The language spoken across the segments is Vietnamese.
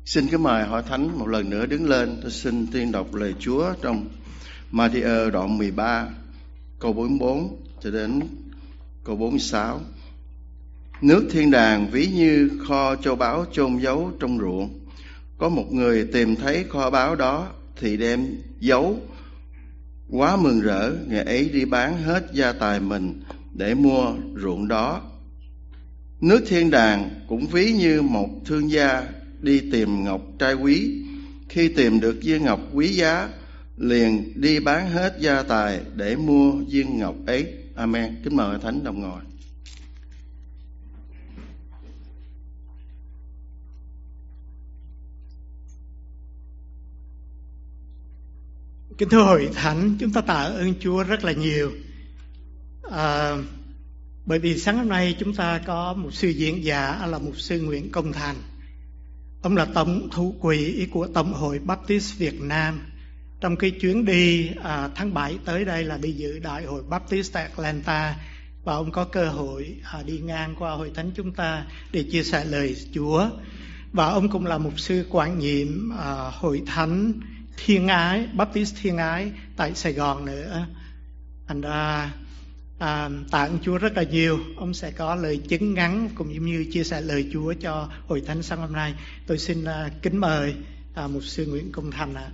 Xin kính mời hội thánh một lần nữa đứng lên. Tôi xin tuyên đọc lời Chúa trong Ma-thi-ơ đoạn 13 câu 44 cho đến câu 46. Nước thiên đàng ví như kho châu báu chôn giấu trong ruộng. Có một người tìm thấy kho báu đó thì đem giấu. Quá mừng rỡ, người ấy đi bán hết gia tài mình để mua ruộng đó. Nước thiên đàng cũng ví như một thương gia đi tìm ngọc trai quý. Khi tìm được viên ngọc quý giá, liền đi bán hết gia tài để mua viên ngọc ấy. Amen. Kính mời hội thánh đồng ngồi. Kính thưa hội thánh, chúng ta tạ ơn Chúa rất là nhiều. Bởi vì sáng hôm nay chúng ta có một sư diễn giả là mục sư Nguyễn Công Thành. Ông là tổng thủ quỹ của Tổng hội Baptist Việt Nam. Trong cái chuyến đi tháng 7 tới đây là đi dự Đại hội Baptist tại Atlanta. Và ông có cơ hội đi ngang qua hội thánh chúng ta để chia sẻ lời Chúa. Và ông cũng là mục sư quản nhiệm hội thánh Thiên Ái, Baptist Thiên Ái tại Sài Gòn nữa. Thành ra tạ ơn Chúa rất là nhiều. Ông sẽ có lời chứng ngắn cũng như chia sẻ lời Chúa cho hội thánh sáng hôm nay. Tôi xin kính mời mục sư Nguyễn Công Thành ạ.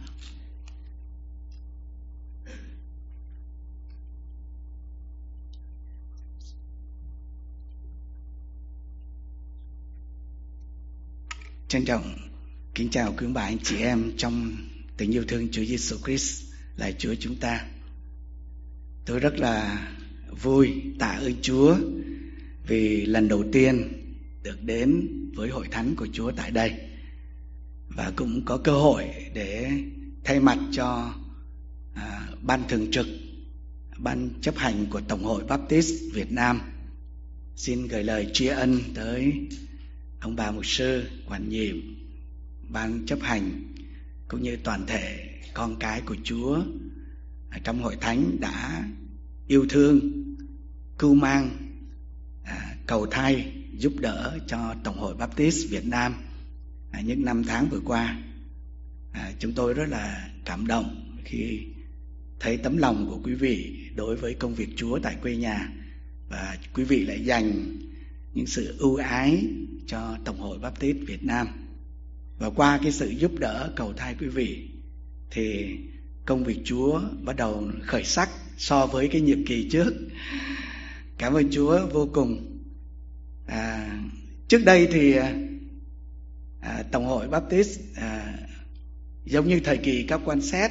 Trân trọng kính chào quý bà anh chị em trong tình yêu thương Chúa Giêsu Christ là Chúa chúng ta. Tôi rất là vui, tạ ơn Chúa vì lần đầu tiên được đến với hội thánh của Chúa tại đây, và cũng có cơ hội để thay mặt cho ban thường trực, ban chấp hành của Tổng hội Baptist Việt Nam xin gửi lời tri ân tới ông bà mục sư, quản nhiệm, ban chấp hành cũng như toàn thể con cái của Chúa trong hội thánh đã yêu thương, cưu mang, cầu thay, giúp đỡ cho Tổng hội Baptist Việt Nam những năm tháng vừa qua. Chúng tôi rất là cảm động khi thấy tấm lòng của quý vị đối với công việc Chúa tại quê nhà, và quý vị lại dành những sự ưu ái cho Tổng hội Baptist Việt Nam. Và qua cái sự giúp đỡ cầu thay quý vị thì công việc Chúa bắt đầu khởi sắc so với cái nhiệm kỳ trước. Cảm ơn Chúa vô cùng. Trước đây thì Tổng hội Baptist giống như thời kỳ các quan xét,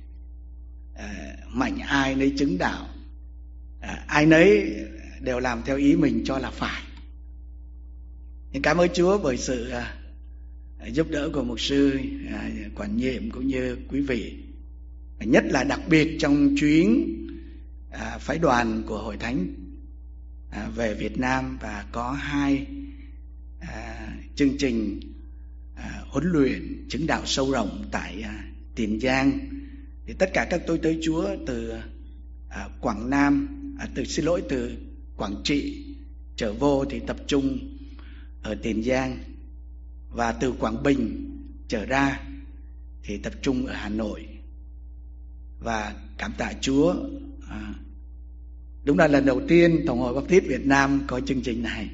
mạnh ai nấy chứng đạo, ai nấy đều làm theo ý mình cho là phải. Nhưng cảm ơn Chúa bởi sự giúp đỡ của mục sư, quản nhiệm cũng như quý vị, nhất là đặc biệt trong chuyến phái đoàn của hội thánh về Việt Nam, và có 2 chương trình huấn luyện chứng đạo sâu rộng tại Tiền Giang. Thì tất cả các tôi tới Chúa từ Quảng Nam, từ Quảng Trị trở vô thì tập trung ở Tiền Giang, và từ Quảng Bình trở ra thì tập trung ở Hà Nội. Và cảm tạ Chúa, đúng là lần đầu tiên Tổng hội Baptist Việt Nam có chương trình này.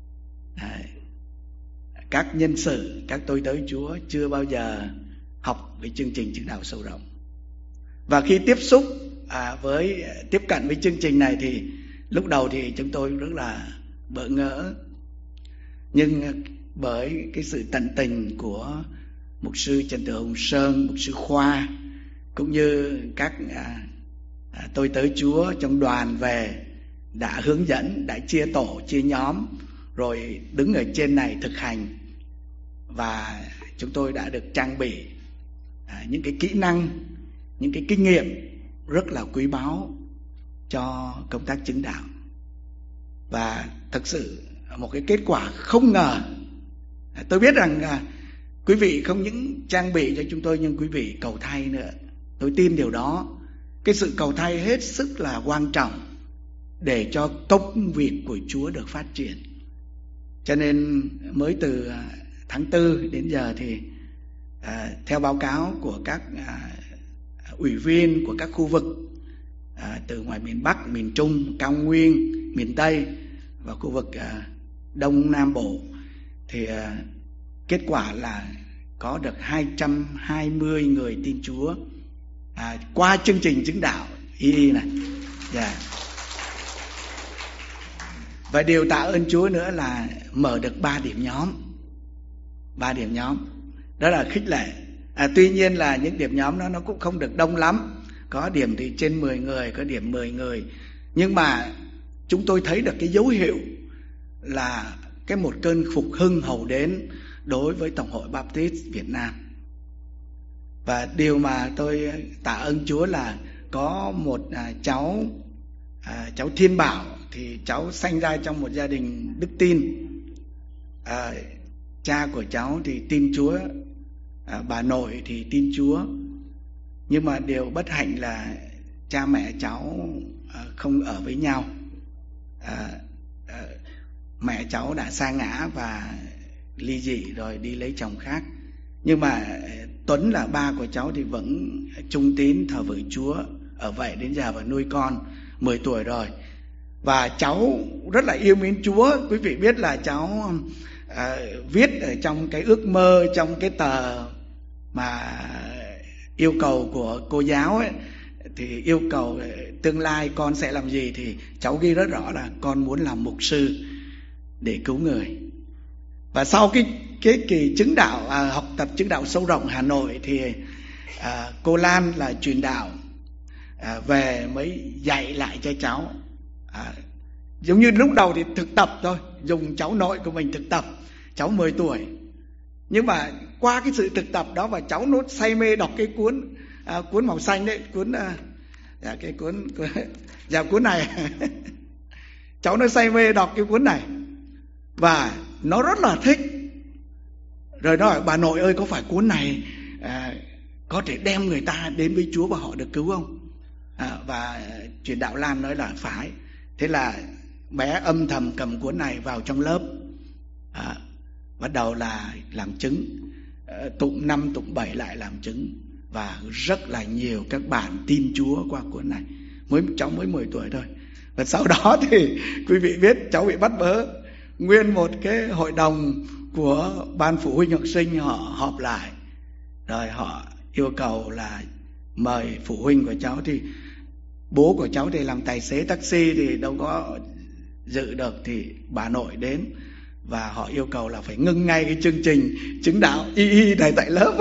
Các nhân sự, các tôi tới Chúa chưa bao giờ học về chương trình chứng đạo sâu rộng. Và khi tiếp cận với chương trình này thì lúc đầu thì chúng tôi rất là bỡ ngỡ. Nhưng bởi cái sự tận tình của mục sư Trần Tử Hồng Sơn, mục sư Khoa, cũng như các tôi tới Chúa trong đoàn về đã hướng dẫn, đã chia tổ, chia nhóm, rồi đứng ở trên này thực hành. Và chúng tôi đã được trang bị những cái kỹ năng, những cái kinh nghiệm rất là quý báu cho công tác chứng đạo. Và thật sự một cái kết quả không ngờ. Tôi biết rằng quý vị không những trang bị cho chúng tôi, nhưng quý vị cầu thay nữa. Tôi tin điều đó. Cái sự cầu thay hết sức là quan trọng để cho công việc của Chúa được phát triển. Cho nên mới từ tháng 4 đến giờ thì Theo báo cáo của các ủy viên của các khu vực từ ngoài miền Bắc, miền Trung, cao nguyên, miền Tây và khu vực Đông Nam Bộ, thì kết quả là có được 220 người tin Chúa qua chương trình chứng đạo EE này. Và điều tạ ơn Chúa nữa là mở được 3 điểm nhóm. 3 điểm nhóm đó là khích lệ. Tuy nhiên là những điểm nhóm nó cũng không được đông lắm, có điểm thì trên 10 người, có điểm 10 người. Nhưng mà chúng tôi thấy được cái dấu hiệu là cái một cơn phục hưng hầu đến đối với Tổng hội Baptist Việt Nam. Và điều mà tôi tạ ơn Chúa là có một cháu Thiên Bảo, thì cháu sanh ra trong một gia đình đức tin. Cha của cháu thì tin Chúa, bà nội thì tin Chúa. Nhưng mà điều bất hạnh là cha mẹ cháu không ở với nhau. Mẹ cháu đã sa ngã và ly dị rồi đi lấy chồng khác. Nhưng mà Tuấn là ba của cháu thì vẫn trung tín thờ phượng Chúa ở vậy đến giờ và nuôi con 10 tuổi rồi. Và cháu rất là yêu mến Chúa. Quý vị biết là cháu viết ở trong cái ước mơ, trong cái tờ mà yêu cầu của cô giáo ấy, thì yêu cầu tương lai con sẽ làm gì, thì cháu ghi rất rõ là con muốn làm mục sư để cứu người. Và sau cái kỳ chứng đạo, học tập chứng đạo sâu rộng Hà Nội, thì cô Lan là truyền đạo về mới dạy lại cho cháu. Giống như lúc đầu thì thực tập thôi, dùng cháu nội của mình thực tập, cháu 10 tuổi. Nhưng mà qua cái sự thực tập đó, và cháu nó say mê đọc cái cuốn màu xanh đấy, cuốn này. Cháu nó say mê đọc cái cuốn này và nó rất là thích. Rồi nó hỏi bà nội ơi, có phải cuốn này có thể đem người ta đến với Chúa và họ được cứu không? Và truyền đạo Lan nói là phải. Thế là bé âm thầm cầm cuốn này vào trong lớp, bắt đầu là làm chứng, tụng 5 tụng 7 lại làm chứng. Và rất là nhiều các bạn tin Chúa qua cuốn này. Cháu mới 10 tuổi thôi. Và sau đó thì quý vị biết cháu bị bắt bớ. Nguyên một cái hội đồng của ban phụ huynh học sinh họ họp lại, rồi họ yêu cầu là mời phụ huynh của cháu. Thì bố của cháu thì làm tài xế taxi thì đâu có dự được, thì bà nội đến và họ yêu cầu là phải ngưng ngay cái chương trình chứng đạo EE này tại lớp.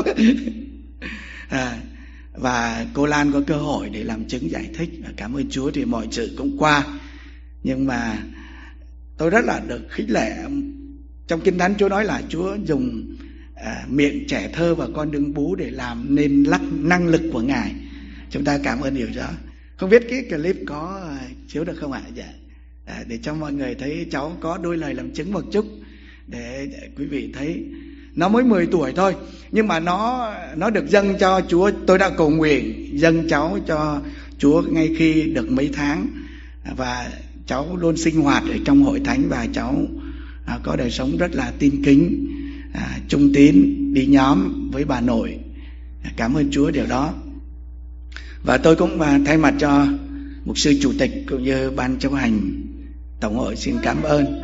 Và cô Lan có cơ hội để làm chứng giải thích. Cảm ơn Chúa thì mọi sự cũng qua. Nhưng mà tôi rất là được khích lệ. Trong Kinh Thánh Chúa nói là Chúa dùng miệng trẻ thơ và con đương bú để làm nên năng lực của Ngài. Chúng ta cảm ơn điều đó. Không biết cái clip có chiếu được không ạ? Dạ. Để cho mọi người thấy cháu có đôi lời làm chứng một chút, để quý vị thấy. Nó mới 10 tuổi thôi, nhưng mà nó được dâng cho Chúa. Tôi đã cầu nguyện dâng cháu cho Chúa ngay khi được mấy tháng. Và cháu luôn sinh hoạt ở trong hội thánh, và cháu có đời sống rất là tin kính, trung tín, đi nhóm với bà nội. Cảm ơn Chúa điều đó. Và tôi cũng thay mặt cho mục sư chủ tịch cũng như ban chấp hành tổng hội xin cảm ơn.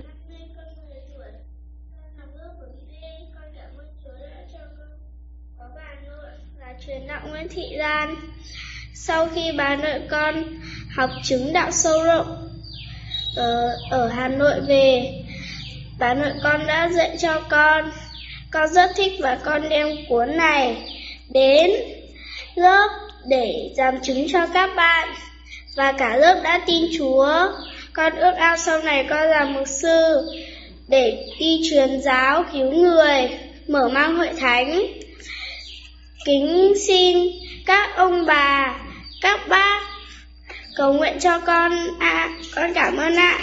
Truyền đạo Nguyễn Thị Lan. Sau khi bà nội con học chứng đạo sâu rộng ở Hà Nội về, bà nội con đã dạy cho con. Con rất thích và con đem cuốn này đến lớp để làm chứng cho các bạn, và cả lớp đã tin Chúa. Con ước ao sau này con làm mục sư để đi truyền giáo, cứu người, mở mang hội thánh. Kính xin các ông bà, các bác cầu nguyện cho con ạ. Con cảm ơn ạ.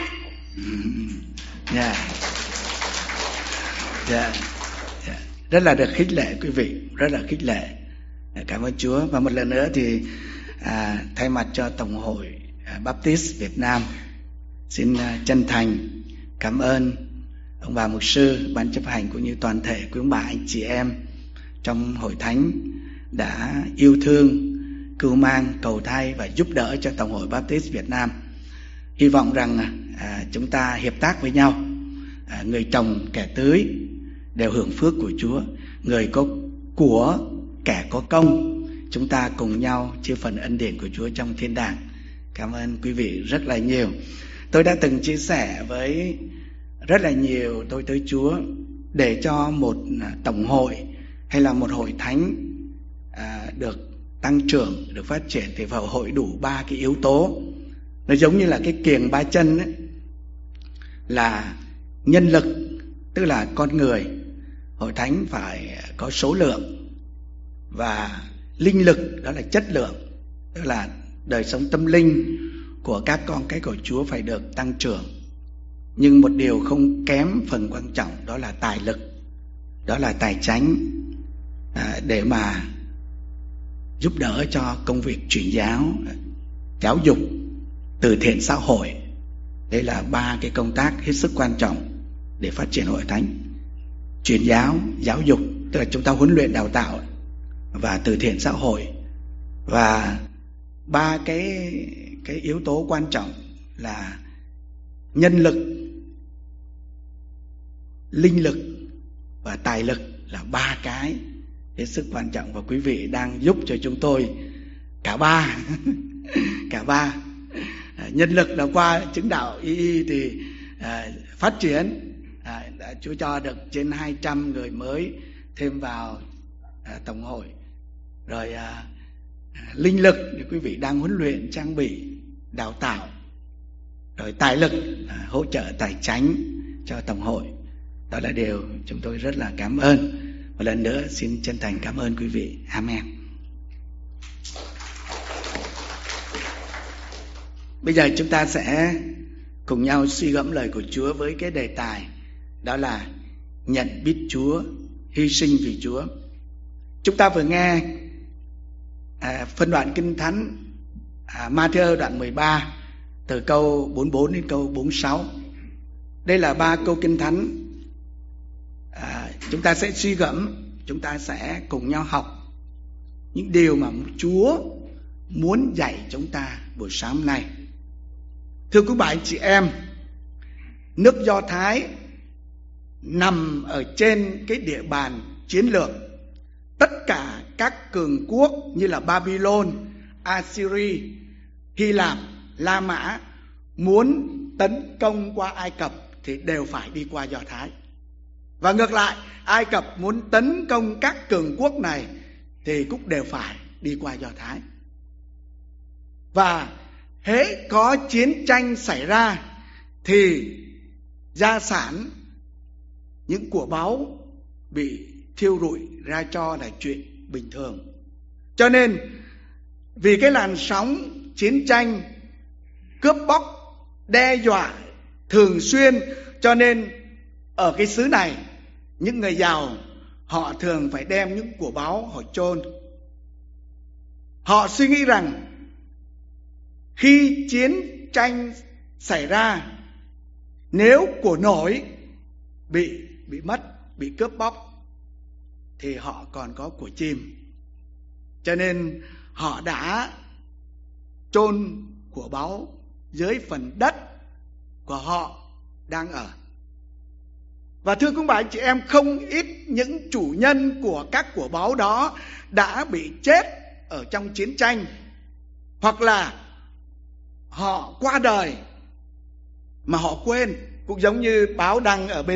Rất là được khích lệ quý vị, rất là khích lệ. Cảm ơn Chúa. Và một lần nữa thì thay mặt cho Tổng hội Baptist Việt Nam, xin chân thành cảm ơn ông bà mục sư, ban chấp hành cũng như toàn thể quý ông bà anh chị em trong hội thánh đã yêu thương, cưu mang, cầu thay và giúp đỡ cho Tổng hội Baptist Việt Nam. Hy vọng rằng chúng ta hiệp tác với nhau, người trồng kẻ tưới đều hưởng phước của Chúa, người có của kẻ có công, chúng ta cùng nhau chia phần ân điển của Chúa trong thiên đàng. Cảm ơn quý vị rất là nhiều. Tôi đã từng chia sẻ với rất là nhiều tôi tới Chúa, để cho một tổng hội hay là một hội thánh được tăng trưởng, được phát triển thì phải hội đủ 3 cái yếu tố. Nó giống như là cái kiềng 3 chân ấy, là nhân lực, tức là con người. Hội thánh phải có số lượng, và linh lực, đó là chất lượng, tức là đời sống tâm linh của các con cái của Chúa phải được tăng trưởng. Nhưng một điều không kém phần quan trọng, đó là tài lực, đó là tài chánh, để mà giúp đỡ cho công việc truyền giáo, giáo dục, từ thiện xã hội. Đây là 3 cái công tác hết sức quan trọng để phát triển hội thánh: truyền giáo, giáo dục, tức là chúng ta huấn luyện đào tạo, và từ thiện xã hội. Và 3 cái yếu tố quan trọng là nhân lực, linh lực và tài lực, là 3 cái hết sức quan trọng. Và quý vị đang giúp cho chúng tôi cả 3 cả 3. Nhân lực là qua chứng đạo y thì phát triển, Chúa cho được trên 200 người mới thêm vào tổng hội. Rồi linh lực thì quý vị đang huấn luyện, trang bị, đào tạo. Rồi tài lực, hỗ trợ tài chánh cho tổng hội. Đó là điều chúng tôi rất là cảm ơn. Một lần nữa xin chân thành cảm ơn quý vị. Amen. Bây giờ chúng ta sẽ cùng nhau suy gẫm lời của Chúa với cái đề tài, đó là nhận biết Chúa, hy sinh vì Chúa. Chúng ta vừa nghe phân đoạn Kinh Thánh Ma-thi-ơ đoạn 13 từ câu 44 đến câu 46. Đây là 3 câu Kinh Thánh. Chúng ta sẽ suy gẫm, chúng ta sẽ cùng nhau học những điều mà Chúa muốn dạy chúng ta buổi sáng hôm nay. Thưa quý bạn chị em, nước Do Thái nằm ở trên cái địa bàn chiến lược. Tất cả các cường quốc như là Babylon, Assyria, Hy Lạp, La Mã muốn tấn công qua Ai Cập thì đều phải đi qua Do Thái. Và ngược lại, Ai Cập muốn tấn công các cường quốc này thì cũng đều phải đi qua Do Thái. Và hễ có chiến tranh xảy ra thì gia sản, những của báu bị thiêu rụi ra cho là chuyện bình thường. Cho nên vì cái làn sóng chiến tranh, cướp bóc, đe dọa thường xuyên, cho nên ở cái xứ này những người giàu họ thường phải đem những của báu họ chôn. Họ suy nghĩ rằng khi chiến tranh xảy ra, nếu của nổi bị mất, bị cướp bóc thì họ còn có của chim. Cho nên họ đã chôn của báu dưới phần đất của họ đang ở. Và thưa quý bạn chị em, không ít những chủ nhân của các của báu đó đã bị chết ở trong chiến tranh, hoặc là họ qua đời mà họ quên. Cũng giống như báo đăng ở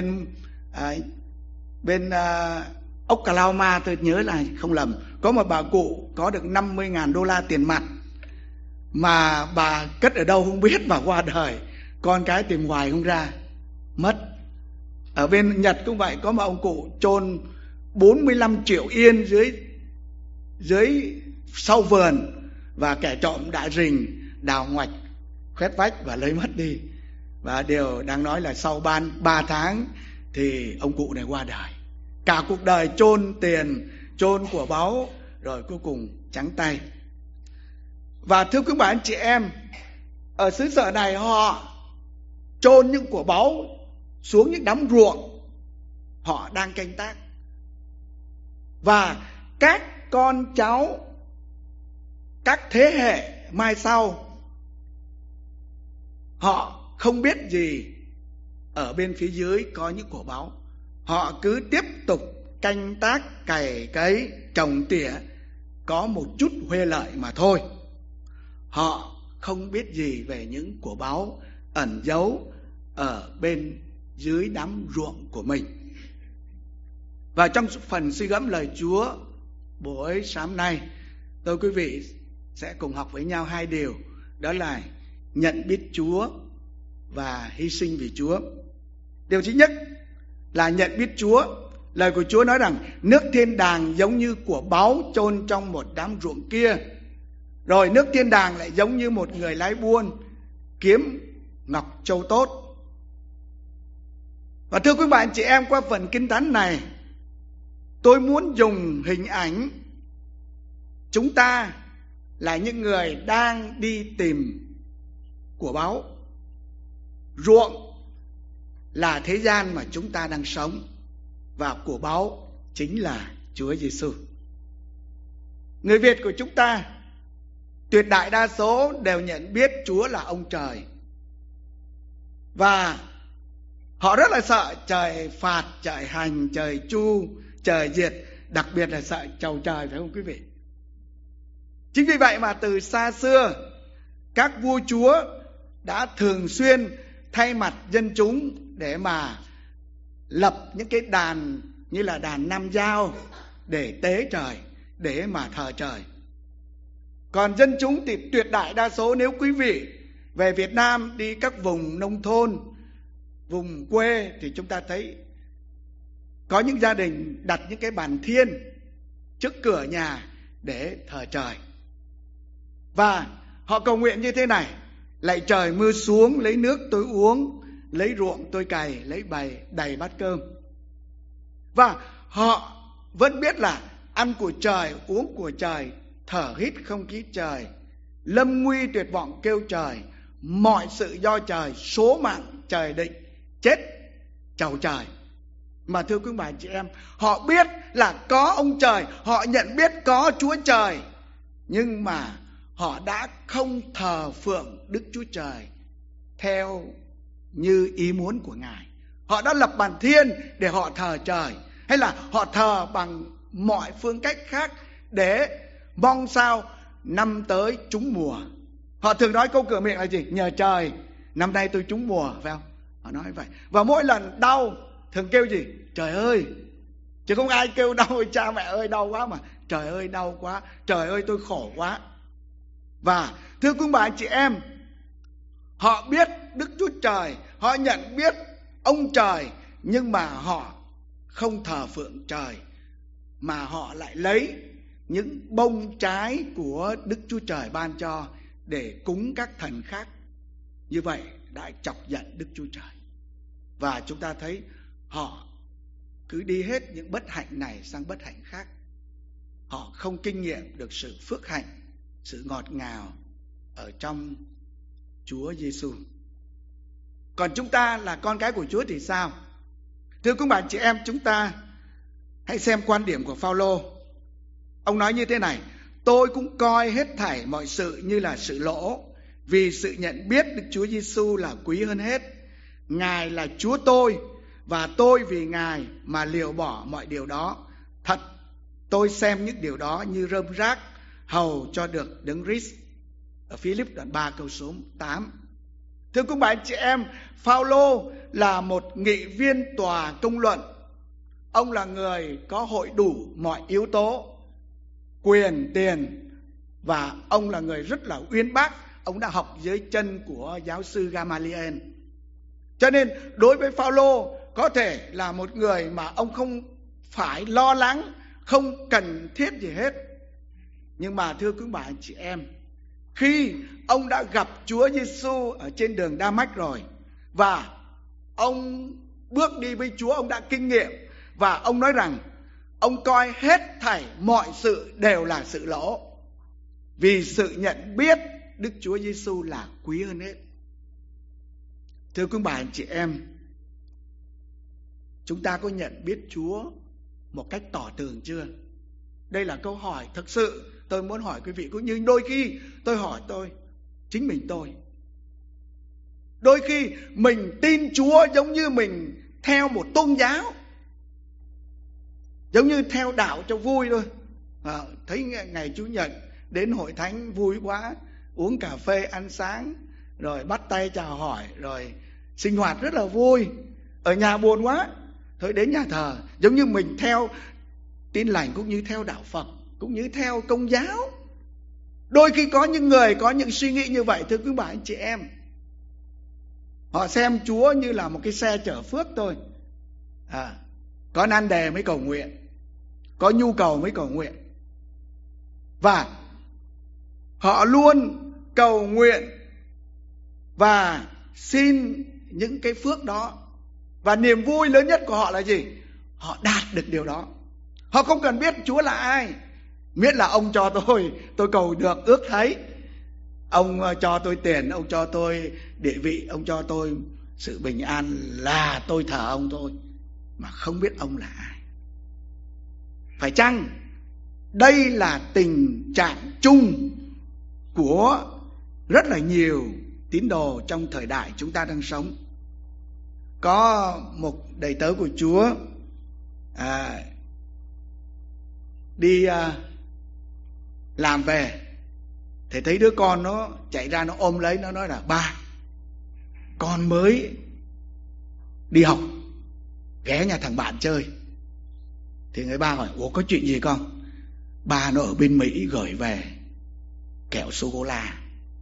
bên Oklahoma, tôi nhớ là không lầm, có một bà cụ có được $50,000 tiền mặt mà bà cất ở đâu không biết, bà qua đời, con cái tìm hoài không ra, mất. Ở bên Nhật cũng vậy, có một ông cụ chôn 45 triệu yên dưới sau vườn, và kẻ trộm đã rình, đào ngoạch, khoét vách và lấy mất đi. Và điều đang nói là sau 3 tháng thì ông cụ này qua đời. Cả cuộc đời chôn tiền, chôn của báu, rồi cuối cùng trắng tay. Và thưa quý bạn chị em, ở xứ sở này họ chôn những của báu xuống những đám ruộng họ đang canh tác. Và các con cháu, các thế hệ mai sau, họ không biết gì ở bên phía dưới có những của báu. Họ cứ tiếp tục canh tác, cày cấy, trồng tỉa, có một chút huê lợi mà thôi. Họ không biết gì về những của báu ẩn giấu ở bên dưới đám ruộng của mình. Và trong phần suy gẫm lời Chúa buổi sáng nay, tôi quý vị sẽ cùng học với nhau hai điều, đó là nhận biết Chúa và hy sinh vì Chúa. Điều thứ nhất là nhận biết Chúa. Lời của Chúa nói rằng nước thiên đàng giống như của báu chôn trong một đám ruộng kia. Rồi nước thiên đàng lại giống như một người lái buôn kiếm ngọc châu tốt. Và thưa quý bạn chị em, qua phần Kinh Thánh này, tôi muốn dùng hình ảnh chúng ta là những người đang đi tìm của báu. Ruộng là thế gian mà chúng ta đang sống, và của báu chính là Chúa Giêsu. Người Việt của chúng ta tuyệt đại đa số đều nhận biết Chúa là ông trời, và họ rất là sợ trời phạt, trời hành, trời chu, trời diệt, đặc biệt là sợ chầu trời, phải không quý vị? Chính vì vậy mà từ xa xưa, các vua chúa đã thường xuyên thay mặt dân chúng để mà lập những cái đàn như là đàn Nam Giao để tế trời, để mà thờ trời. Còn dân chúng thì tuyệt đại đa số, nếu quý vị về Việt Nam đi các vùng nông thôn, vùng quê, thì chúng ta thấy có những gia đình đặt những cái bàn thiên trước cửa nhà để thờ trời. Và họ cầu nguyện như thế này: lạy trời mưa xuống, lấy nước tôi uống, lấy ruộng tôi cày, lấy bày đầy bát cơm. Và họ vẫn biết là ăn của trời, uống của trời, thở hít không khí trời, lâm nguy tuyệt vọng kêu trời, mọi sự do trời, số mạng trời định, chết chầu trời. Mà thưa quý bà chị em, họ biết là có ông trời, họ nhận biết có Chúa Trời, nhưng mà họ đã không thờ phượng Đức Chúa Trời theo như ý muốn của Ngài. Họ đã lập bàn thiên để họ thờ trời, hay là họ thờ bằng mọi phương cách khác để mong sao năm tới trúng mùa. Họ thường nói câu cửa miệng là gì? Nhờ trời năm nay tôi trúng mùa, phải không? Họ nói vậy. Và mỗi lần đau thường kêu gì? Trời ơi. Chứ không ai kêu đau cha mẹ ơi đau quá, mà trời ơi đau quá, trời ơi tôi khổ quá. Và thưa quý bà chị em, họ biết Đức Chúa Trời, họ nhận biết ông trời, nhưng mà họ không thờ phượng trời, mà họ lại lấy những bông trái của Đức Chúa Trời ban cho để cúng các thần khác. Như vậy đã chọc giận Đức Chúa Trời. Và chúng ta thấy họ cứ đi hết những bất hạnh này sang bất hạnh khác. Họ không kinh nghiệm được sự phước hạnh, sự ngọt ngào ở trong Chúa Giêsu. Còn chúng ta là con cái của Chúa thì sao? Thưa quý bạn chị em, chúng ta hãy xem quan điểm của Phao-lô. Ông nói như thế này: tôi cũng coi hết thảy mọi sự như là sự lỗ, vì sự nhận biết Đức Chúa Giêsu là quý hơn hết. Ngài là Chúa tôi, và tôi vì Ngài mà liều bỏ mọi điều đó. Thật, tôi xem những điều đó như rơm rác, hầu cho được Đấng Christ. Ở Philip đoạn 3 câu số 8. Thưa quý bạn chị em, Phao-lô là một nghị viên tòa công luận. Ông là người có hội đủ mọi yếu tố, quyền, tiền, và ông là người rất là uyên bác. Ông đã học dưới chân của giáo sư Gamaliel. Cho nên đối với Phao-lô có thể là một người mà ông không phải lo lắng, không cần thiết gì hết. Nhưng mà thưa quý bà chị em, khi ông đã gặp Chúa Giêsu ở trên đường Đa-mách rồi, và ông bước đi với Chúa, ông đã kinh nghiệm, và ông nói rằng ông coi hết thảy mọi sự đều là sự lỗ, vì sự nhận biết Đức Chúa Giêsu là quý hơn hết. Thưa quý bà chị em, chúng ta có nhận biết Chúa một cách tỏ tường chưa? Đây là câu hỏi thực sự tôi muốn hỏi quý vị, cũng như đôi khi tôi hỏi chính mình tôi. Đôi khi mình tin Chúa giống như mình theo một tôn giáo, giống như theo đạo cho vui thôi. Thấy ngày Chủ nhật đến hội thánh vui quá, uống cà phê, ăn sáng, rồi bắt tay chào hỏi, rồi sinh hoạt rất là vui. Ở nhà buồn quá, thôi đến nhà thờ. Giống như mình theo Tin Lành, cũng như theo đạo Phật, cũng như theo Công giáo. Đôi khi có những người có những suy nghĩ như vậy, thưa quý bà anh chị em. Họ xem Chúa như là một cái xe chở phước thôi. Có nan đề mới cầu nguyện, có nhu cầu mới cầu nguyện. Và họ luôn cầu nguyện và xin những cái phước đó. Và niềm vui lớn nhất của họ là gì? Họ đạt được điều đó. Họ không cần biết Chúa là ai, miễn là ông cho tôi cầu được, ước thấy. Ông cho tôi tiền, ông cho tôi địa vị, ông cho tôi sự bình an là tôi thờ ông thôi, mà không biết ông là ai. Phải chăng đây là tình trạng chung của rất là nhiều tín đồ trong thời đại chúng ta đang sống? Có một đầy tớ của Chúa đi làm về thì thấy đứa con nó chạy ra, nó ôm lấy, nó nói là: ba, con mới đi học, ghé nhà thằng bạn chơi. Thì người ba hỏi: ủa có chuyện gì con? Ba nó ở bên Mỹ gửi về kẹo sô-cô-la,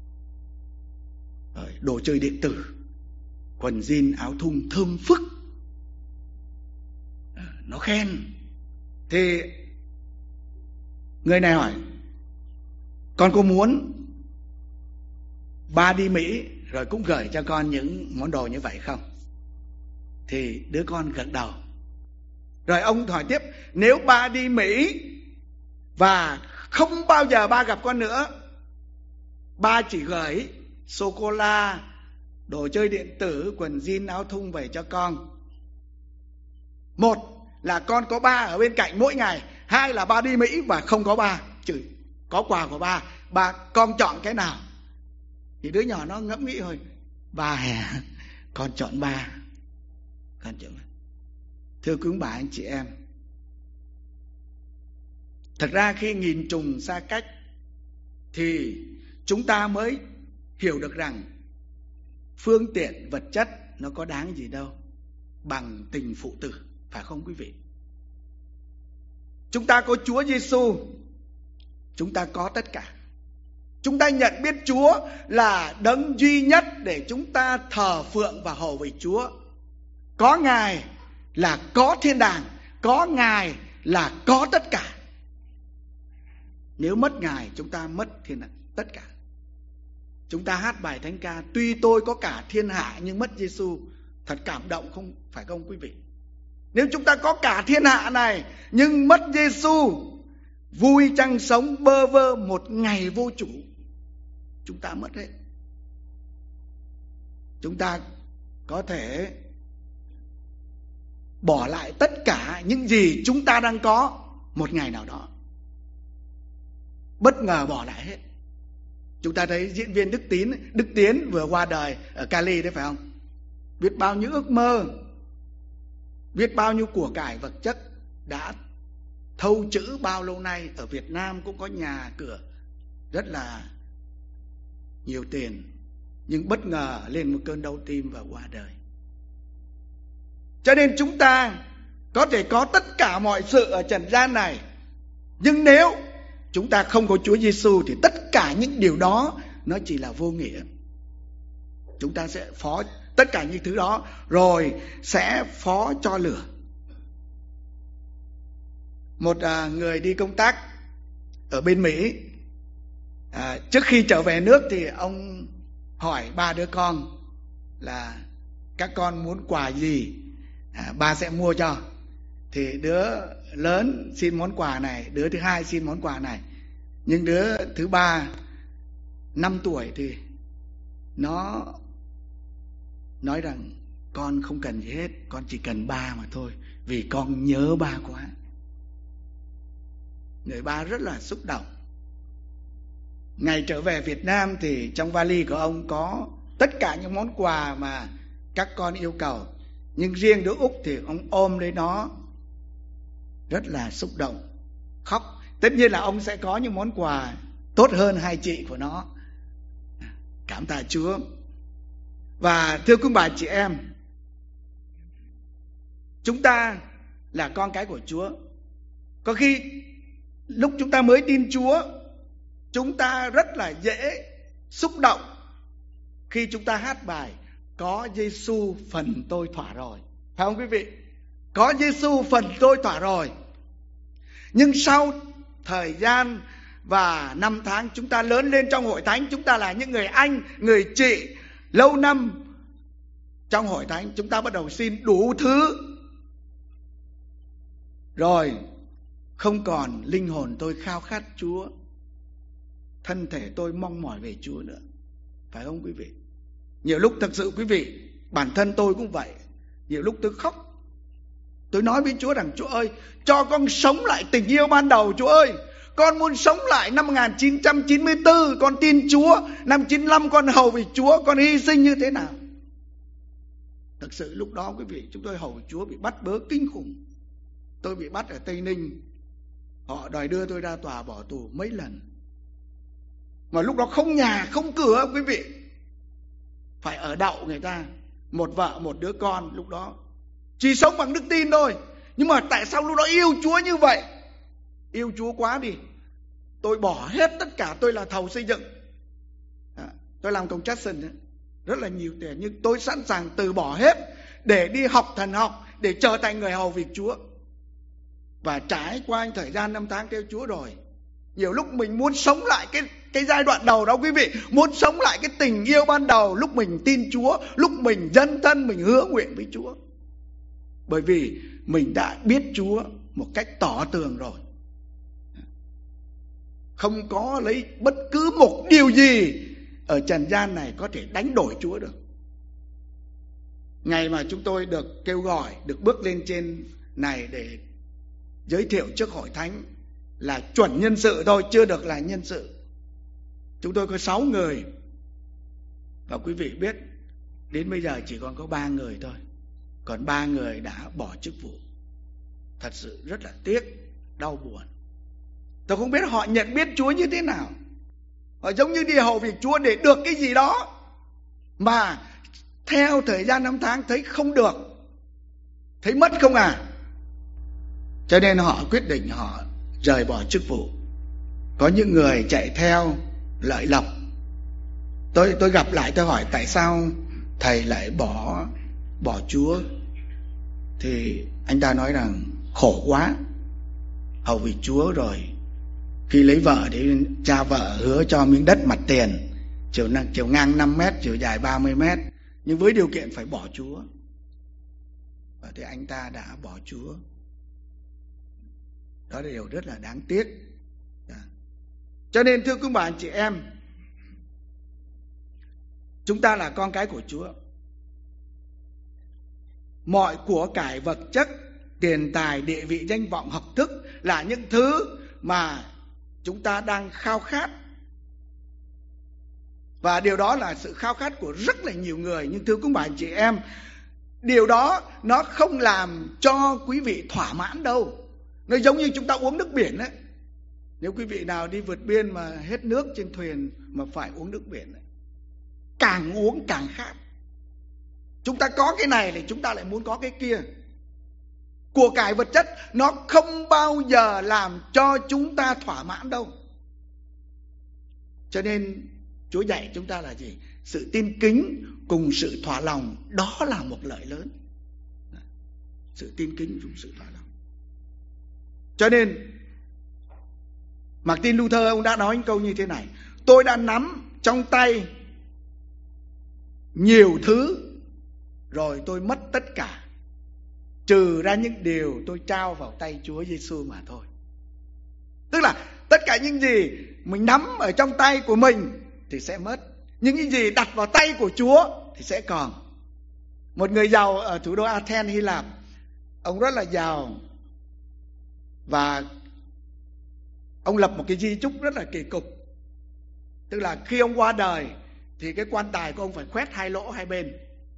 đồ chơi điện tử, quần jean, áo thun thơm phức. Nó khen. Thì người này hỏi: con có muốn ba đi Mỹ rồi cũng gửi cho con những món đồ như vậy không? Thì đứa con gật đầu. Rồi ông hỏi tiếp: nếu ba đi Mỹ và không bao giờ ba gặp con nữa, ba chỉ gửi sô-cô-la, đồ chơi điện tử, quần jean, áo thun về cho con, một là con có ba ở bên cạnh mỗi ngày, hai là ba đi Mỹ và không có ba, chỉ có quà của ba, con chọn cái nào? Thì đứa nhỏ nó ngẫm nghĩ thôi: ba hè, con chọn ba. Con chọn ba. Thưa quý bà anh chị em, thật ra khi nghìn trùng xa cách thì chúng ta mới hiểu được rằng phương tiện vật chất nó có đáng gì đâu bằng tình phụ tử, phải không quý vị? Chúng ta có Chúa Giêsu, chúng ta có tất cả. Chúng ta nhận biết Chúa là đấng duy nhất để chúng ta thờ phượng và hầu về Chúa. Có Ngài là có thiên đàng, có Ngài là có tất cả. Nếu mất Ngài, chúng ta mất thiên đàng, tất cả. Chúng ta hát bài thánh ca: tuy tôi có cả thiên hạ nhưng mất Giêsu. Thật cảm động, không phải không quý vị? Nếu chúng ta có cả thiên hạ này nhưng mất Giêsu, vui chăng sống bơ vơ một ngày vô chủ? Chúng ta mất hết. Chúng ta có thể bỏ lại tất cả những gì chúng ta đang có một ngày nào đó, bất ngờ bỏ lại hết. Chúng ta thấy diễn viên Đức Tiến vừa qua đời ở Cali đấy, phải không? Biết bao nhiêu ước mơ, biết bao nhiêu của cải vật chất đã thâu chữ bao lâu nay. Ở Việt Nam cũng có nhà cửa rất là nhiều tiền, nhưng bất ngờ lên một cơn đau tim và qua đời. Cho nên chúng ta có thể có tất cả mọi sự ở trần gian này, nhưng nếu chúng ta không có Chúa Giêsu thì tất cả những điều đó nó chỉ là vô nghĩa. Chúng ta sẽ phó tất cả những thứ đó rồi sẽ phó cho lửa. Một người đi công tác ở bên Mỹ, trước khi trở về nước thì ông hỏi ba đứa con là: các con muốn quà gì ba sẽ mua cho. Thì đứa lớn xin món quà này, đứa thứ hai xin món quà này. Nhưng đứa thứ ba 5 tuổi thì nó nói rằng: con không cần gì hết, con chỉ cần ba mà thôi, vì con nhớ ba quá. Người ba rất là xúc động. Ngày trở về Việt Nam thì trong vali của ông có tất cả những món quà mà các con yêu cầu. Nhưng riêng đứa Úc thì ông ôm lấy nó, rất là xúc động, khóc. Tất nhiên là ông sẽ có những món quà tốt hơn hai chị của nó. Cảm tạ Chúa. Và thưa quý bà chị em, chúng ta là con cái của Chúa. Có khi lúc chúng ta mới tin Chúa, chúng ta rất là dễ xúc động khi chúng ta hát bài Có Giêsu phần tôi thỏa rồi. Phải không quý vị? Có Giêsu phần tôi thỏa rồi. Nhưng sau thời gian và năm tháng chúng ta lớn lên trong hội thánh, chúng ta là những người anh, người chị lâu năm trong hội thánh, chúng ta bắt đầu xin đủ thứ. Rồi không còn linh hồn tôi khao khát Chúa, thân thể tôi mong mỏi về Chúa nữa. Phải không quý vị? Nhiều lúc thật sự quý vị, bản thân tôi cũng vậy. Nhiều lúc tôi khóc, tôi nói với Chúa rằng Chúa ơi, cho con sống lại tình yêu ban đầu. Chúa ơi, con muốn sống lại năm 1994 con tin Chúa, năm 95 con hầu vì Chúa, con hy sinh như thế nào. Thực sự lúc đó quý vị, chúng tôi hầu Chúa bị bắt bớ kinh khủng. Tôi bị bắt ở Tây Ninh, họ đòi đưa tôi ra tòa bỏ tù mấy lần. Mà lúc đó không nhà không cửa quý vị, phải ở đậu người ta, một vợ một đứa con. Lúc đó chỉ sống bằng đức tin thôi. Nhưng mà tại sao lúc đó yêu Chúa như vậy? Yêu Chúa quá đi, tôi bỏ hết tất cả. Tôi là thầu xây dựng, tôi làm construction rất là nhiều tiền, nhưng tôi sẵn sàng từ bỏ hết để đi học thần học, để trở thành người hầu việc Chúa. Và trải qua thời gian năm tháng theo Chúa rồi, nhiều lúc mình muốn sống lại cái giai đoạn đầu đó quý vị, muốn sống lại cái tình yêu ban đầu lúc mình tin Chúa, lúc mình dấn thân, mình hứa nguyện với Chúa. Bởi vì mình đã biết Chúa một cách tỏ tường rồi, không có lấy bất cứ một điều gì ở trần gian này có thể đánh đổi Chúa được. Ngày mà chúng tôi được kêu gọi, được bước lên trên này để giới thiệu trước hội thánh là chuẩn nhân sự thôi, chưa được là nhân sự. Chúng tôi có 6 người. Và quý vị biết, đến bây giờ chỉ còn có 3 người thôi. Còn 3 người đã bỏ chức vụ. Thật sự rất là tiếc, đau buồn. Tôi không biết họ nhận biết Chúa như thế nào. Họ giống như đi hầu việc Chúa để được cái gì đó, mà theo thời gian năm tháng thấy không được, thấy mất không à. Cho nên họ quyết định họ rời bỏ chức vụ. Có những người chạy theo lợi lộc. Tôi gặp lại, tôi hỏi tại sao thầy lại bỏ Chúa. Thì anh ta nói rằng khổ quá, hầu vì Chúa rồi. Khi lấy vợ thì cha vợ hứa cho miếng đất mặt tiền, chiều ngang 5 mét, chiều dài 30 mét, nhưng với điều kiện phải bỏ Chúa. Và thì anh ta đã bỏ Chúa. Đó là điều rất là đáng tiếc. Cho nên thưa quý bà anh chị em, chúng ta là con cái của Chúa. Mọi của cải vật chất, tiền tài, địa vị, danh vọng, học thức là những thứ mà chúng ta đang khao khát. Và điều đó là sự khao khát của rất là nhiều người. Nhưng thưa quý bà anh chị em, điều đó nó không làm cho quý vị thỏa mãn đâu. Nó giống như chúng ta uống nước biển ấy. Nếu quý vị nào đi vượt biên mà hết nước trên thuyền mà phải uống nước biển ấy, càng uống càng khát. Chúng ta có cái này thì chúng ta lại muốn có cái kia. Của cải vật chất nó không bao giờ làm cho chúng ta thỏa mãn đâu. Cho nên Chúa dạy chúng ta là gì? Sự tin kính cùng sự thỏa lòng, đó là một lợi lớn. Sự tin kính cùng sự thỏa lòng. Cho nên Martin Luther ông đã nói những câu như thế này: tôi đã nắm trong tay nhiều thứ rồi tôi mất tất cả, trừ ra những điều tôi trao vào tay Chúa Giêsu mà thôi. Tức là tất cả những gì mình nắm ở trong tay của mình thì sẽ mất, nhưng những gì đặt vào tay của Chúa thì sẽ còn. Một người giàu ở thủ đô Athens, Hy Lạp, ông rất là giàu, và ông lập một cái di chúc rất là kỳ cục. Tức là khi ông qua đời thì cái quan tài của ông phải khoét 2 lỗ 2 bên,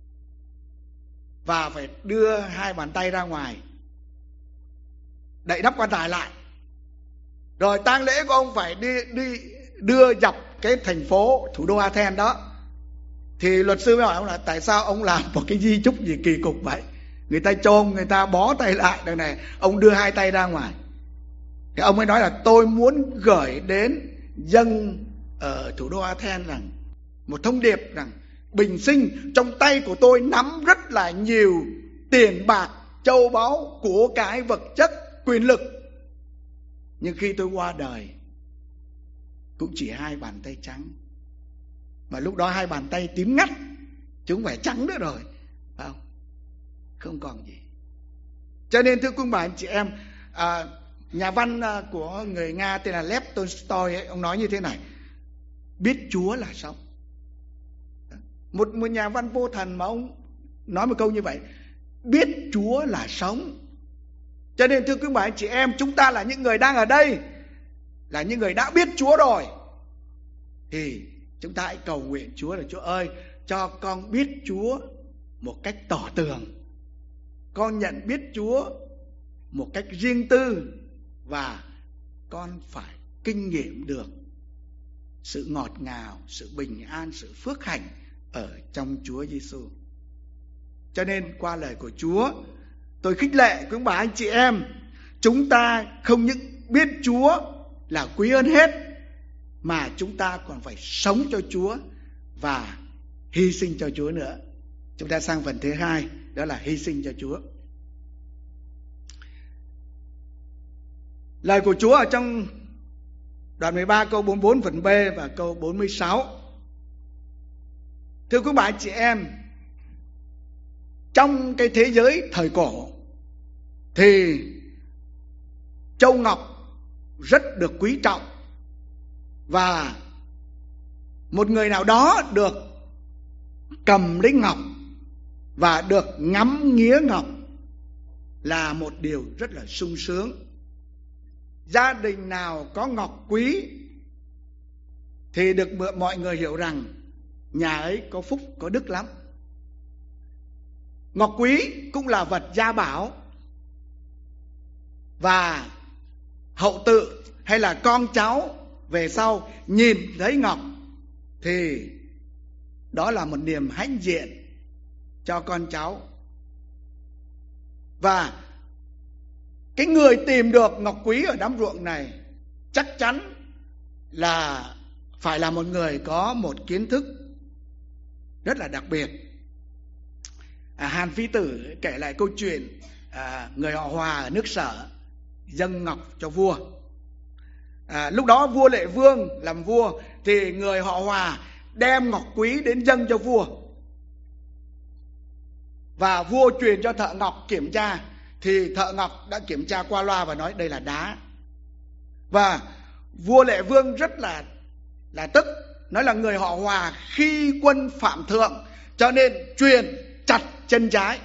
và phải đưa 2 bàn tay ra ngoài đậy nắp quan tài lại. Rồi tang lễ của ông phải đi đưa dọc cái thành phố thủ đô Athens đó. Thì luật sư mới hỏi ông là tại sao ông làm một cái di chúc gì kỳ cục vậy? Người ta chôn, người ta bó tay lại, đằng này ông đưa 2 tay ra ngoài. Thì ông mới nói là tôi muốn gửi đến dân ở thủ đô Athens rằng một thông điệp rằng bình sinh trong tay của tôi nắm rất là nhiều tiền bạc, châu báu, của cái vật chất, quyền lực, nhưng khi tôi qua đời cũng chỉ 2 bàn tay trắng. Mà lúc đó 2 bàn tay tím ngắt, chứ không phải trắng nữa rồi, phải không? Không còn gì. Cho nên thưa quý bà anh chị em, nhà văn của người Nga tên là Lev Tolstoy ấy, ông nói như thế này: biết Chúa là sống. Một nhà văn vô thần mà ông nói một câu như vậy, biết Chúa là sống. Cho nên thưa quý bà anh chị em, chúng ta là những người đang ở đây, là những người đã biết Chúa rồi, thì chúng ta hãy cầu nguyện Chúa là Chúa ơi, cho con biết Chúa một cách tỏ tường, con nhận biết Chúa một cách riêng tư, và con phải kinh nghiệm được sự ngọt ngào, sự bình an, sự phước hạnh ở trong Chúa Giêsu. Cho nên qua lời của Chúa, tôi khích lệ quý bà anh chị em, chúng ta không những biết Chúa là quý hơn hết, mà chúng ta còn phải sống cho Chúa và hy sinh cho Chúa nữa. Chúng ta sang phần thứ 2, đó là hy sinh cho Chúa. Lời của Chúa ở trong đoạn 13 câu 44 phần B và câu 46. Thưa quý bà anh chị em, trong cái thế giới thời cổ thì châu ngọc rất được quý trọng, và một người nào đó được cầm lấy ngọc và được ngắm nghía ngọc là một điều rất là sung sướng. Gia đình nào có ngọc quý thì được mọi người hiểu rằng nhà ấy có phúc, có đức lắm. Ngọc quý cũng là vật gia bảo, và hậu tự hay là con cháu về sau nhìn thấy ngọc thì đó là một niềm hãnh diện cho con cháu. Và cái người tìm được ngọc quý ở đám ruộng này chắc chắn là phải là một người có một kiến thức rất là đặc biệt. Hàn Phi Tử kể lại câu chuyện người họ Hòa ở nước Sở dâng ngọc cho vua. Lúc đó vua Lệ Vương làm vua, thì người họ Hòa đem ngọc quý đến dâng cho vua, và vua truyền cho thợ ngọc kiểm tra. Thì thợ ngọc đã kiểm tra qua loa và nói đây là đá. Và vua Lệ Vương rất là tức, nói là người họ Hòa khi quân phạm thượng, cho nên truyền chặt chân trái.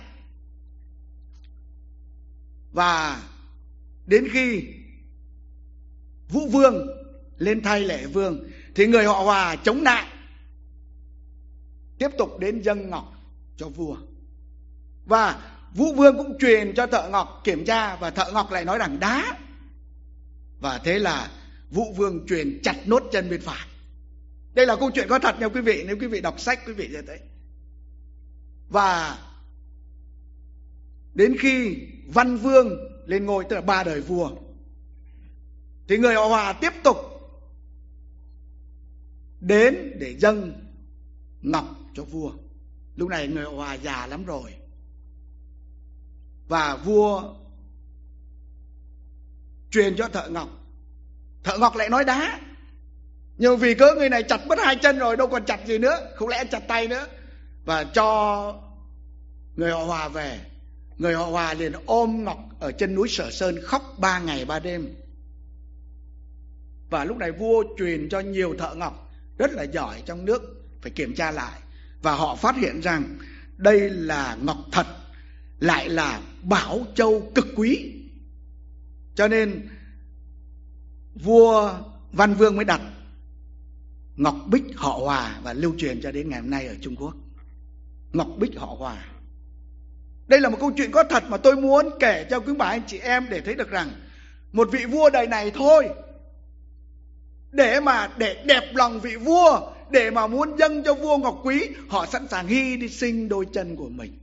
Và đến khi Vũ Vương lên thay Lệ Vương thì người họ Hòa chống lại, tiếp tục đến dâng ngọc cho vua. Và Vũ Vương cũng truyền cho thợ ngọc kiểm tra, và thợ ngọc lại nói rằng đá. Và thế là Vũ Vương truyền chặt nốt chân bên phải. Đây là câu chuyện có thật nha quý vị, nếu quý vị đọc sách quý vị sẽ thấy. Và đến khi Văn Vương lên ngôi, tức là 3 đời vua, thì người họ Hòa tiếp tục đến để dâng ngọc cho vua. Lúc này người họ Hòa già lắm rồi, và vua truyền cho thợ ngọc. Thợ ngọc lại nói đá, nhưng vì cớ người này chặt mất 2 chân rồi, đâu còn chặt gì nữa, không lẽ chặt tay nữa. Và cho người họ Hòa về. Người họ Hòa liền ôm ngọc ở chân núi Sở Sơn khóc 3 ngày 3 đêm. Và lúc này vua truyền cho nhiều thợ ngọc rất là giỏi trong nước phải kiểm tra lại, và họ phát hiện rằng đây là ngọc thật, lại là bảo châu cực quý. Cho nên vua Văn Vương mới đặt ngọc bích họ Hòa và lưu truyền cho đến ngày hôm nay ở Trung Quốc. Ngọc bích họ Hòa. Đây là một câu chuyện có thật mà tôi muốn kể cho quý bà anh chị em để thấy được rằng một vị vua đời này thôi, để đẹp lòng vị vua, để mà muốn dâng cho vua ngọc quý, họ sẵn sàng hy sinh đôi chân của mình.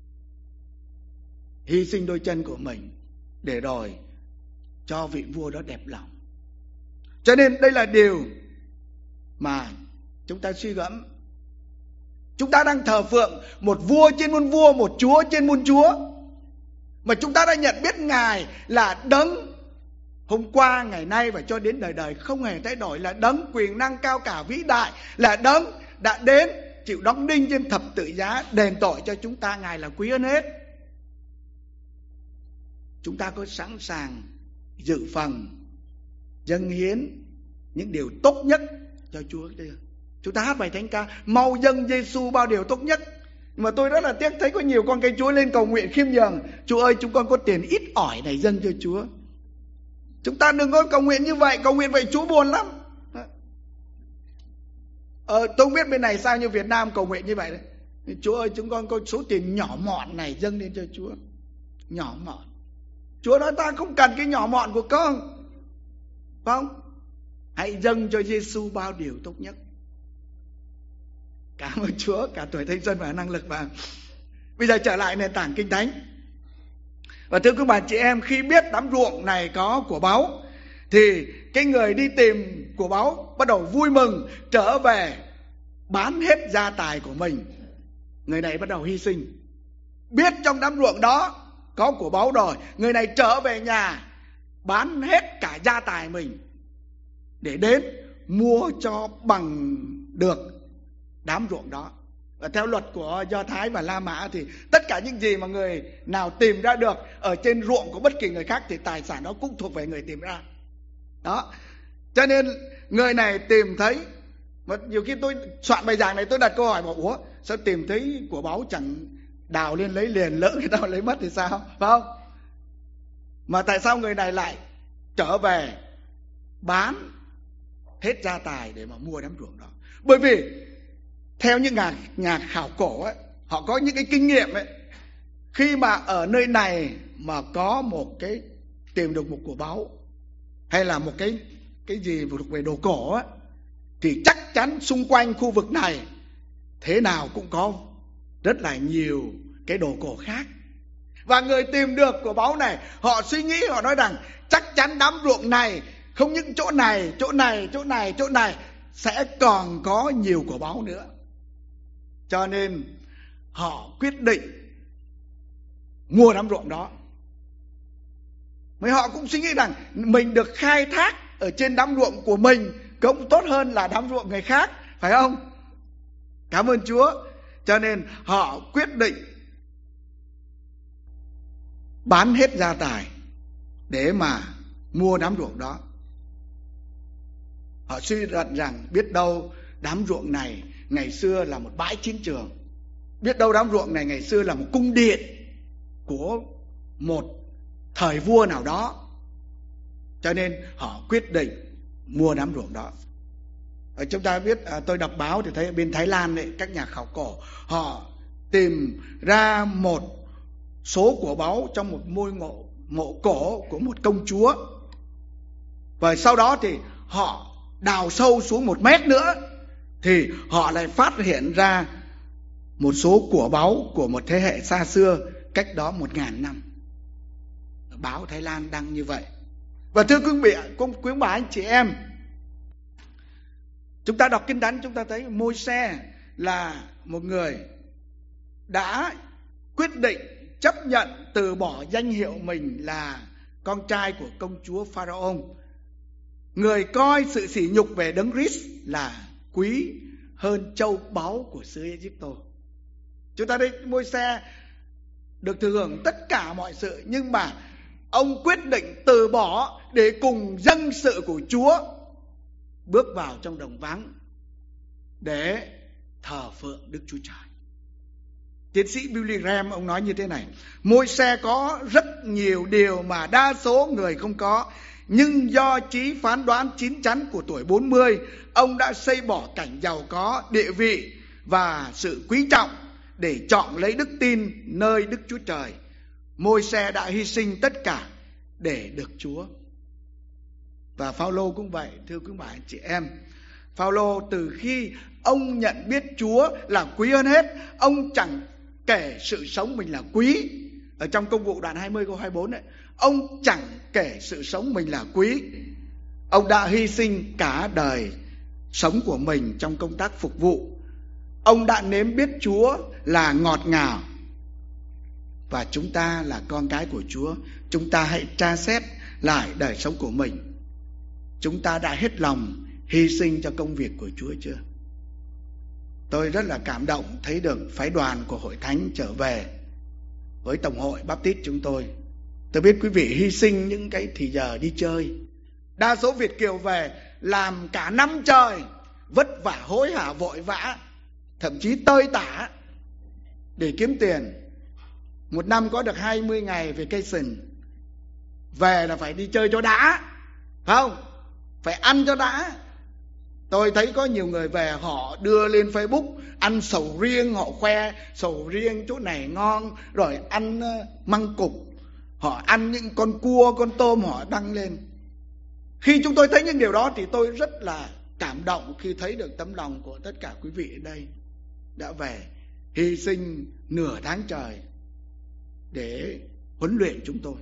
Hy sinh đôi chân của mình để rồi cho vị vua đó đẹp lòng. Cho nên đây là điều mà chúng ta suy gẫm. Chúng ta đang thờ phượng một vua trên muôn vua, một chúa trên muôn chúa, mà chúng ta đã nhận biết Ngài là đấng hôm qua, ngày nay và cho đến đời đời không hề thay đổi, là đấng quyền năng cao cả vĩ đại, là đấng đã đến chịu đóng đinh trên thập tự giá đền tội cho chúng ta. Ngài là quý hơn hết. Chúng ta có sẵn sàng dự phần dâng hiến những điều tốt nhất cho Chúa chưa? Chúng ta hát bài thánh ca mau dâng Giêsu bao điều tốt nhất. Mà tôi rất là tiếc thấy có nhiều con cái Chúa lên cầu nguyện khiêm nhường: Chúa ơi, chúng con có tiền ít ỏi này dâng cho Chúa. Chúng ta đừng có cầu nguyện như vậy. Cầu nguyện vậy Chúa buồn lắm. Tôi không biết bên này sao, như Việt Nam cầu nguyện như vậy đấy: Chúa ơi, chúng con có số tiền nhỏ mọn này dâng lên cho Chúa. Nhỏ mọn. Chúa nói ta không cần cái nhỏ mọn của con, phải không? Hãy dâng cho Giêsu bao điều tốt nhất. Cảm ơn Chúa, cả tuổi thanh xuân và năng lực. Và bây giờ trở lại nền tảng Kinh Thánh. Và thưa quý bà chị em, khi biết đám ruộng này có của báu thì cái người đi tìm của báu bắt đầu vui mừng, trở về bán hết gia tài của mình. Người này bắt đầu hy sinh. Biết trong đám ruộng đó có của báu rồi, người này trở về nhà bán hết cả gia tài mình để đến mua cho bằng được đám ruộng đó. Và theo luật của Do Thái và La Mã thì tất cả những gì mà người nào tìm ra được ở trên ruộng của bất kỳ người khác thì tài sản đó cũng thuộc về người tìm ra. Đó. Cho nên người này tìm thấy, mà nhiều khi tôi soạn bài giảng này tôi đặt câu hỏi bảo: ủa sao tìm thấy của báu chẳng đào lên lấy liền, lỡ người ta lấy mất thì sao, phải không? Mà tại sao người này lại trở về bán hết gia tài để mà mua đám ruộng đó? Bởi vì theo những nhà khảo cổ ấy, họ có những cái kinh nghiệm ấy, khi mà ở nơi này mà có một cái tìm được một của báu hay là một cái gì thuộc về đồ cổ ấy, thì chắc chắn xung quanh khu vực này thế nào cũng có rất là nhiều cái đồ cổ khác. Và người tìm được của báu này, họ suy nghĩ, họ nói rằng chắc chắn đám ruộng này không những chỗ này, chỗ này, chỗ này, chỗ này sẽ còn có nhiều của báu nữa. Cho nên họ quyết định mua đám ruộng đó. Mấy họ cũng suy nghĩ rằng mình được khai thác ở trên đám ruộng của mình cũng tốt hơn là đám ruộng người khác, phải không? Cảm ơn Chúa. Cho nên họ quyết định bán hết gia tài để mà mua đám ruộng đó. Họ suy luận rằng biết đâu đám ruộng này ngày xưa là một bãi chiến trường, biết đâu đám ruộng này ngày xưa là một cung điện của một thời vua nào đó. Cho nên họ quyết định mua đám ruộng đó. Chúng ta biết, tôi đọc báo thì thấy bên Thái Lan ấy, các nhà khảo cổ họ tìm ra một số của báu trong một ngôi mộ cổ của một công chúa. Và sau đó thì họ đào sâu xuống 1 mét nữa thì họ lại phát hiện ra một số của báu của một thế hệ xa xưa, cách đó 1000 năm. Báo Thái Lan đăng như vậy. Và thưa quý bà anh chị em, chúng ta đọc Kinh Thánh chúng ta thấy Môi-se là một người đã quyết định chấp nhận từ bỏ danh hiệu mình là con trai của công chúa Pharaoh. Người coi sự sỉ nhục về Đấng Christ là quý hơn châu báu của xứ Ai-cập. Chúng ta thấy Môi-se được thừa hưởng tất cả mọi sự, nhưng mà ông quyết định từ bỏ để cùng dân sự của Chúa bước vào trong đồng vắng để thờ phượng Đức Chúa Trời. Tiến sĩ Billy Graham ông nói như thế này: Môi-se có rất nhiều điều mà đa số người không có, Nhưng do trí phán đoán chín chắn của tuổi 40, ông đã xây bỏ cảnh giàu có, địa vị và sự quý trọng để chọn lấy đức tin nơi Đức Chúa Trời. Môi-se đã hy sinh tất cả để được Chúa. Và Phao-lô cũng vậy, thưa quý bà anh chị em. Phao-lô từ khi ông nhận biết Chúa là quý hơn hết, ông chẳng kể sự sống mình là quý. Ở trong Công vụ đoạn 20 câu 24 ấy, ông chẳng kể sự sống mình là quý. Ông đã hy sinh cả đời sống của mình trong công tác phục vụ. Ông đã nếm biết Chúa là ngọt ngào. Và chúng ta là con cái của Chúa, chúng ta hãy tra xét lại đời sống của mình. Chúng ta đã hết lòng hy sinh cho công việc của Chúa chưa? Tôi rất là cảm động thấy được phái đoàn của Hội Thánh trở về với Tổng hội Baptist chúng tôi. Tôi biết quý vị hy sinh những cái thì giờ đi chơi. Đa số Việt kiều về làm cả năm trời, vất vả hối hả vội vã, thậm chí tơi tả để kiếm tiền. Một năm có được 20 ngày vacation. Về là phải đi chơi cho đã, phải không? Phải ăn cho đã. Tôi thấy có nhiều người về họ đưa lên Facebook ăn sầu riêng, họ khoe sầu riêng chỗ này ngon, rồi ăn măng cục, họ ăn những con cua, con tôm họ đăng lên. Khi chúng tôi thấy những điều đó thì tôi rất là cảm động khi thấy được tấm lòng của tất cả quý vị ở đây đã về hy sinh nửa tháng trời để huấn luyện chúng tôi.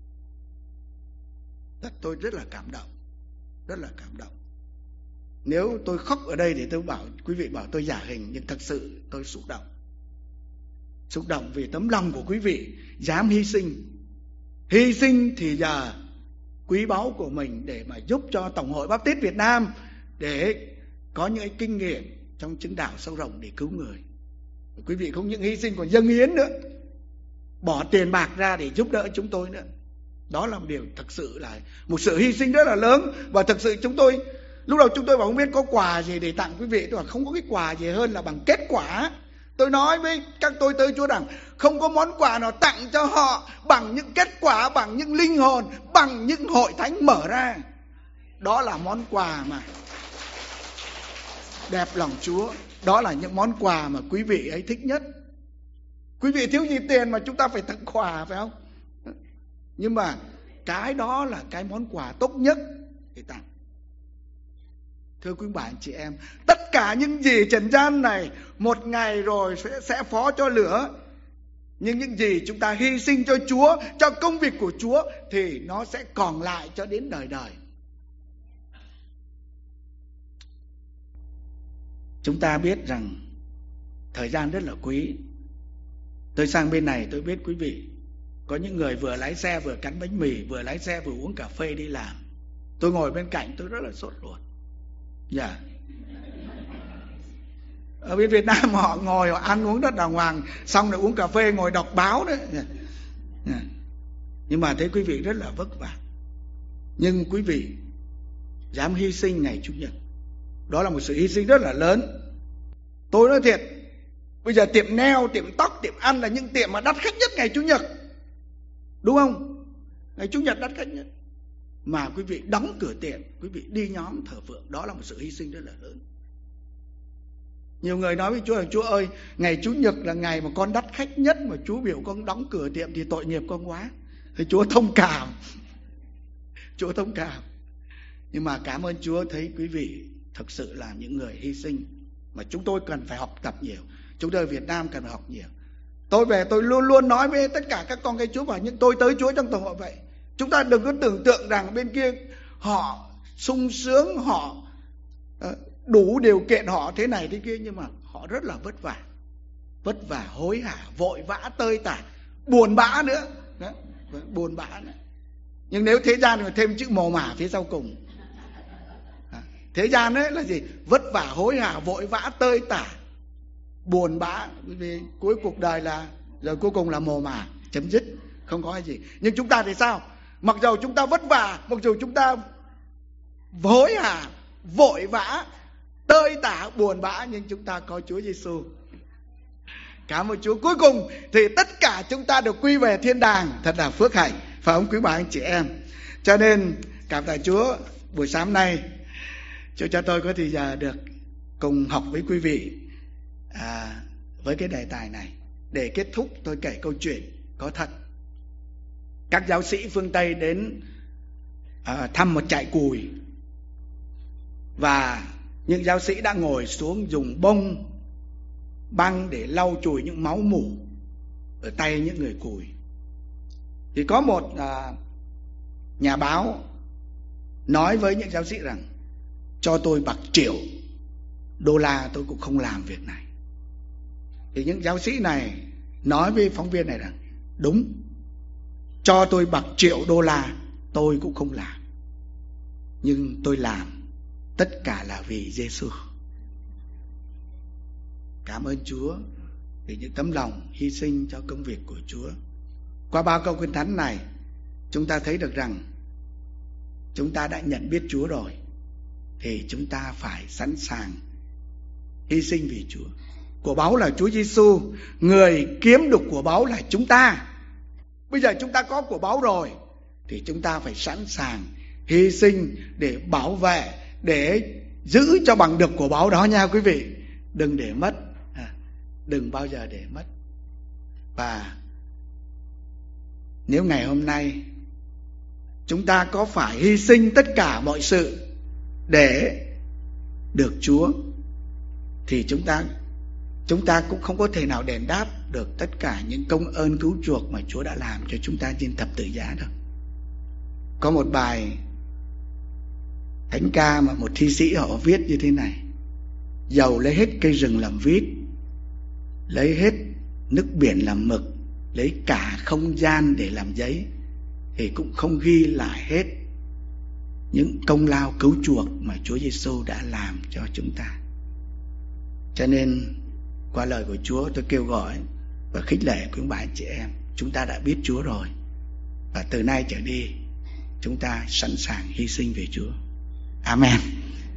Tôi rất là cảm động, rất là cảm động. Nếu tôi khóc ở đây thì tôi bảo quý vị bảo tôi giả hình, nhưng thật sự tôi xúc động. Xúc động vì tấm lòng của quý vị dám hy sinh thì giờ quý báu của mình để mà giúp cho Tổng hội Baptist Việt Nam để có những kinh nghiệm trong chứng đạo sâu rộng để cứu người. Quý vị không những hy sinh còn dâng hiến nữa, bỏ tiền bạc ra để giúp đỡ chúng tôi nữa. Đó là một điều thật sự là một sự hy sinh rất là lớn. Và thật sự chúng tôi lúc đầu chúng tôi bảo không biết có quà gì để tặng quý vị. Tôi bảo không có cái quà gì hơn là bằng kết quả. Tôi nói với các tôi tới Chúa rằng không có món quà nào tặng cho họ bằng những kết quả, bằng những linh hồn, bằng những hội thánh mở ra. Đó là món quà mà đẹp lòng Chúa. Đó là những món quà mà quý vị ấy thích nhất. Quý vị thiếu gì tiền mà chúng ta phải tặng quà, phải không? Nhưng mà cái đó là cái món quà tốt nhất để tặng. Thưa quý bà anh chị em, tất cả những gì trần gian này một ngày rồi sẽ phó cho lửa. Nhưng những gì chúng ta hy sinh cho Chúa, cho công việc của Chúa thì nó sẽ còn lại cho đến đời đời. Chúng ta biết rằng thời gian rất là quý. Tôi sang bên này tôi biết quý vị có những người vừa lái xe vừa cắn bánh mì, vừa lái xe vừa uống cà phê đi làm. Tôi ngồi bên cạnh tôi rất là sốt ruột. Dạ. Ở bên Việt Nam họ ngồi họ ăn uống rất đàng hoàng, xong rồi uống cà phê ngồi đọc báo đấy. Dạ. Nhưng mà thấy quý vị rất là vất vả. Nhưng quý vị dám hy sinh ngày Chủ nhật, đó là một sự hy sinh rất là lớn. Tôi nói thiệt, bây giờ tiệm nail, tiệm tóc, tiệm ăn là những tiệm mà đắt khách nhất ngày Chủ nhật, đúng không? Ngày Chủ nhật đắt khách nhất. Mà quý vị đóng cửa tiệm, quý vị đi nhóm thờ phượng, đó là một sự hy sinh rất là lớn. Nhiều người nói với Chúa là Chúa ơi, ngày Chủ nhật là ngày mà con đắt khách nhất, mà Chúa biểu con đóng cửa tiệm thì tội nghiệp con quá. Thì Chúa thông cảm. Chúa thông cảm. Nhưng mà cảm ơn Chúa thấy quý vị thực sự là những người hy sinh mà chúng tôi cần phải học tập nhiều. Chúng tôi ở Việt Nam cần phải học nhiều. Tôi về tôi luôn luôn nói với tất cả các con cái Chúa và những tôi tới Chúa trong Tổng hội vậy. Chúng ta đừng có tưởng tượng rằng bên kia họ sung sướng, họ đủ điều kiện, họ thế này thế kia, nhưng mà họ rất là vất vả. Vất vả, hối hả, vội vã, tơi tả, buồn bã nữa. Đó, buồn bã nữa. Nhưng nếu thế gian thì thêm chữ mồ mả phía sau cùng. Thế gian ấy là gì? Vất vả, hối hả, vội vã, tơi tả, buồn bã. Vì cuối cuộc đời là rồi cuối cùng là mồ mả, chấm dứt, không có gì. Nhưng chúng ta thì sao? Mặc dầu chúng ta vất vả, mặc dù chúng ta hối hả, vội vã, tơi tả, buồn bã, nhưng chúng ta có Chúa Giêsu. Cảm ơn Chúa. Cuối cùng thì tất cả chúng ta được quy về thiên đàng. Thật là phước hạnh, phải không quý bà anh chị em? Cho nên Cảm tạ Chúa, buổi sáng nay Chúa cho tôi có thời giờ được cùng học với quý vị với cái đề tài này. Để kết thúc tôi kể câu chuyện có thật. Các giáo sĩ phương Tây đến thăm một trại cùi, và những giáo sĩ đã ngồi xuống dùng băng để lau chùi những máu mủ ở tay những người cùi. Thì có một nhà báo nói với những giáo sĩ rằng cho tôi bạc $1.000.000 tôi cũng không làm việc này. Thì những giáo sĩ này nói với phóng viên này rằng đúng, cho tôi bạc $1.000.000 tôi cũng không làm, nhưng tôi làm tất cả là vì Giêsu. Cảm ơn Chúa vì những tấm lòng hy sinh cho công việc của Chúa. Qua 3 câu Kinh Thánh này, chúng ta thấy được rằng chúng ta đã nhận biết Chúa rồi, thì chúng ta phải sẵn sàng hy sinh vì Chúa. Của báu là Chúa Giêsu, người kiếm được của báu là chúng ta. Bây giờ chúng ta có của báu rồi thì chúng ta phải sẵn sàng hy sinh để bảo vệ, để giữ cho bằng được của báu đó nha quý vị. Đừng để mất, đừng bao giờ để mất. Và nếu ngày hôm nay chúng ta có phải hy sinh tất cả mọi sự để được Chúa, thì chúng ta cũng không có thể nào đền đáp được tất cả những công ơn cứu chuộc mà Chúa đã làm cho chúng ta trên thập tự giá đâu. Có một bài thánh ca mà một thi sĩ họ viết như thế này: dầu lấy hết cây rừng làm viết, lấy hết nước biển làm mực, lấy cả không gian để làm giấy, thì cũng không ghi lại hết những công lao cứu chuộc mà Chúa Giêsu đã làm cho chúng ta. Cho nên qua lời của Chúa, tôi kêu gọi và khích lệ quý bà anh chị em, chúng ta đã biết Chúa rồi, và từ nay trở đi chúng ta sẵn sàng hy sinh về Chúa. Amen.